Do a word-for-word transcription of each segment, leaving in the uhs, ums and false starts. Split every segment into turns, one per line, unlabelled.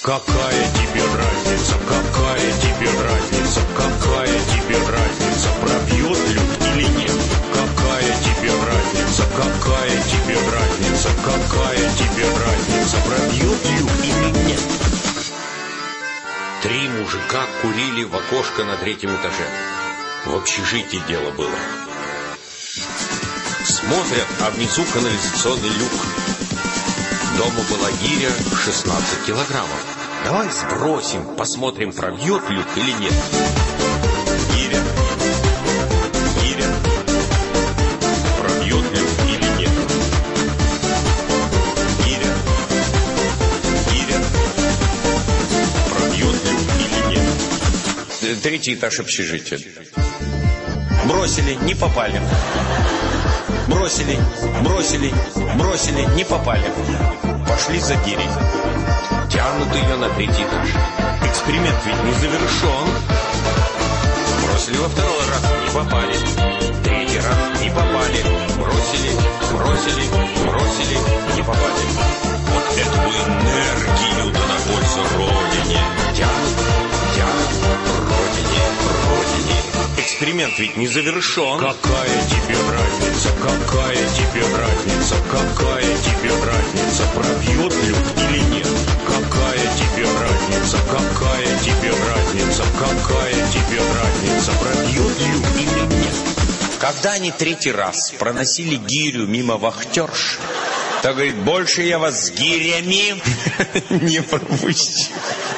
Какая тебе разница, какая тебе разница, какая тебе разница, пробьет люк или нет? Какая тебе разница, какая тебе разница, какая тебе разница, пробьет люк или нет?
Три мужика курили в окошко на третьем этаже. В общежитии дело было. Смотрят, а внизу канализационный люк. Дома была гиря шестнадцать килограммов. Давай сбросим, посмотрим, пробьет люк или нет. Гиря. Гиря. Пробьет люк или нет. Гиря. Гиря. Пробьет люк или нет. Третий этаж общежития. Бросили, не попали. Бросили, бросили, бросили, не попали. Пошли за гирей. Тянут ее на третий этаж. Эксперимент ведь не завершен. Бросили во второй раз, не попали. Третий раз, не попали. Бросили, бросили, бросили, не попали. Вот эту энергию да на пользу Родине. Тянут, тянут, Родине, Родине. Эксперимент ведь не завершен.
Какая тебе разница, какая тебе разница, какая тебе разница, пробьет люк или нет? Какая тебе разница, какая тебе разница, какая тебе разница, пробьет люк или нет?
Когда они третий раз проносили гирю мимо вахтерш, то говорит, больше я вас с гирями не пропущу.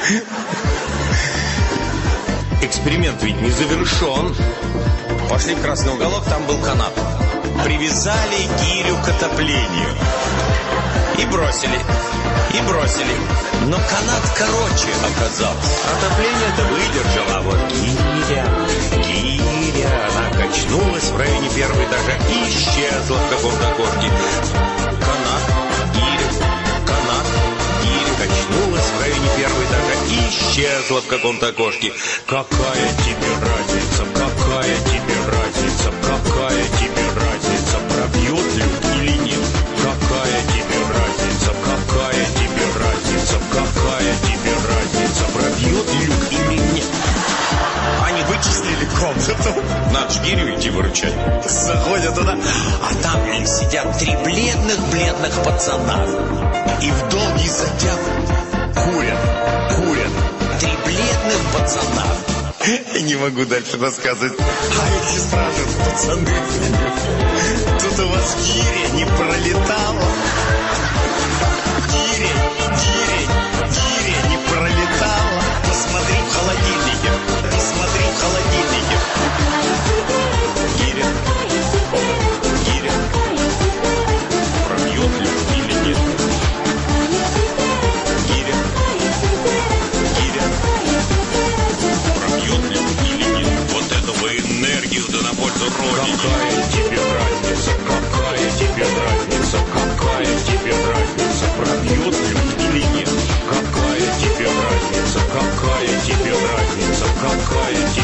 Эксперимент ведь не завершен. Пошли в красный уголок, там был канат. Привязали гирю к отоплению. И бросили. И бросили. Но канат короче оказался. Отопление-то выдержало, а вот гиря, гиря, она качнулась в районе первого этажа и исчезла в каком-то окошке. Канат, гиря, канат, гиря качнулась в районе первого этажа и исчезла в каком-то окошке.
Какая тебе разница, какая тебе разница, какая тебе разница, пробьет люк или нет? Какая тебе разница, какая тебе разница, какая тебе разница, пробьет люк или нет?
Они вычислили комнату. Надо ж гирю идти выручать. Заходят туда, а там, блин, сидят три бледных-бледных пацана. И в долгий затяг курят, курят. Три бледных пацана. Не могу дальше рассказывать. А эти спрашивают, пацаны, тут у вас гиря не пролетала? Гиря, гиря, гиря не пролетала? Посмотри в холодильнике, посмотри в холодильнике. Гиря, гиря, пробьет люк или нет? Гиря, гиря, пробьет люк или нет? Вот эту бы энергию да на пользу Родине.
Какая тебе разница, какая тебе разница, какая тебе разница, пробьет люк или нет? Какая тебе разница, какая тебе разница, какая тебе